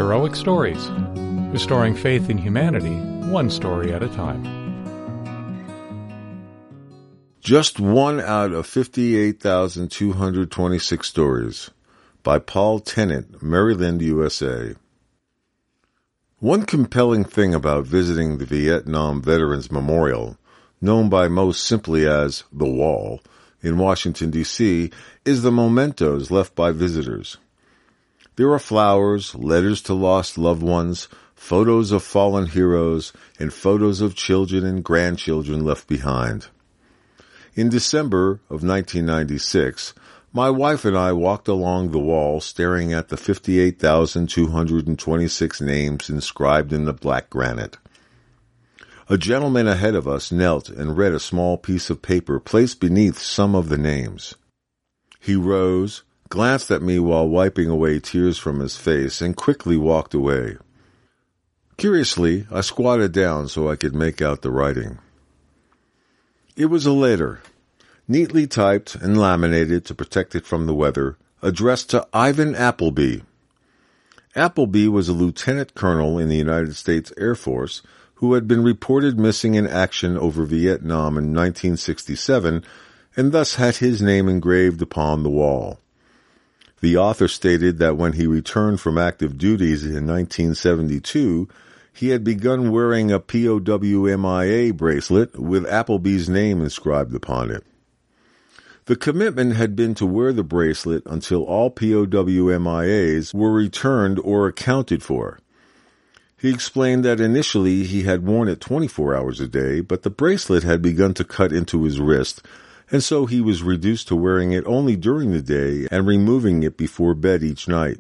Heroic Stories, restoring faith in humanity, one story at a time. Just one out of 58,226 stories by Paul Tennant, Maryland, USA. One compelling thing about visiting the Vietnam Veterans Memorial, known by most simply as The Wall, in Washington, D.C., is the mementos left by visitors. There are flowers, letters to lost loved ones, photos of fallen heroes, and photos of children and grandchildren left behind. In December of 1996, my wife and I walked along the wall staring at the 58,226 names inscribed in the black granite. A gentleman ahead of us knelt and read a small piece of paper placed beneath some of the names. He rose, glanced at me while wiping away tears from his face, and quickly walked away. Curiously, I squatted down so I could make out the writing. It was a letter, neatly typed and laminated to protect it from the weather, addressed to Ivan Appleby. Appleby was a lieutenant colonel in the United States Air Force who had been reported missing in action over Vietnam in 1967 and thus had his name engraved upon the wall. The author stated that when he returned from active duties in 1972, he had begun wearing a POW-MIA bracelet with Appleby's name inscribed upon it. The commitment had been to wear the bracelet until all POW-MIAs were returned or accounted for. He explained that initially he had worn it 24 hours a day, but the bracelet had begun to cut into his wrist, and so he was reduced to wearing it only during the day and removing it before bed each night.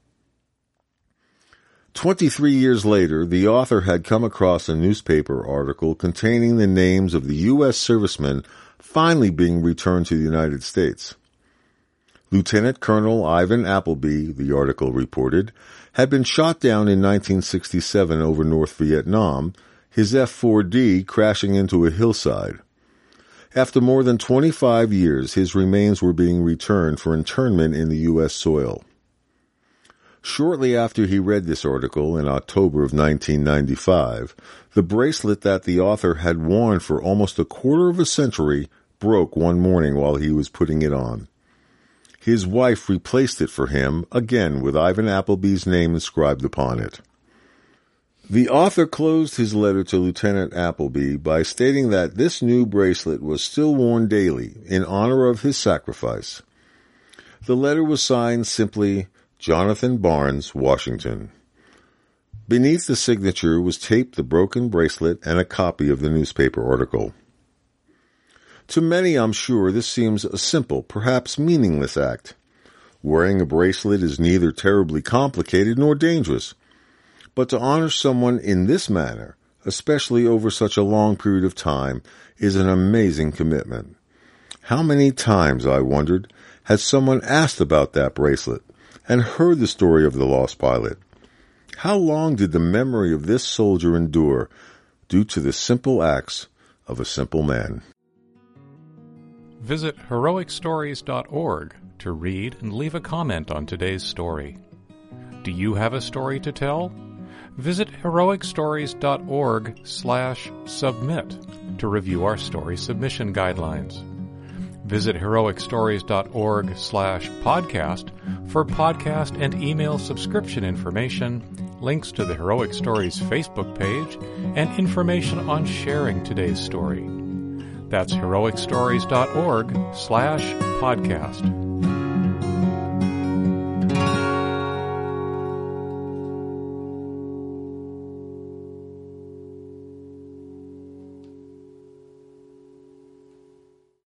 23 years later, the author had come across a newspaper article containing the names of the U.S. servicemen finally being returned to the United States. Lieutenant Colonel Ivan Appleby, the article reported, had been shot down in 1967 over North Vietnam, his F-4D crashing into a hillside. After more than 25 years, his remains were being returned for internment in the U.S. soil. Shortly after he read this article in October of 1995, the bracelet that the author had worn for almost a quarter of a century broke one morning while he was putting it on. His wife replaced it for him, again with Ivan Appleby's name inscribed upon it. The author closed his letter to Lieutenant Appleby by stating that this new bracelet was still worn daily in honor of his sacrifice. The letter was signed simply, Jonathan Barnes, Washington. Beneath the signature was taped the broken bracelet and a copy of the newspaper article. To many, I'm sure, this seems a simple, perhaps meaningless act. Wearing a bracelet is neither terribly complicated nor dangerous. But to honor someone in this manner, especially over such a long period of time, is an amazing commitment. How many times, I wondered, has someone asked about that bracelet and heard the story of the lost pilot? How long did the memory of this soldier endure due to the simple acts of a simple man? Visit heroicstories.org to read and leave a comment on today's story. Do you have a story to tell? Visit heroicstories.org/submit to review our story submission guidelines. Visit heroicstories.org/podcast for podcast and email subscription information, links to the Heroic Stories Facebook page, and information on sharing today's story. That's heroicstories.org/podcast.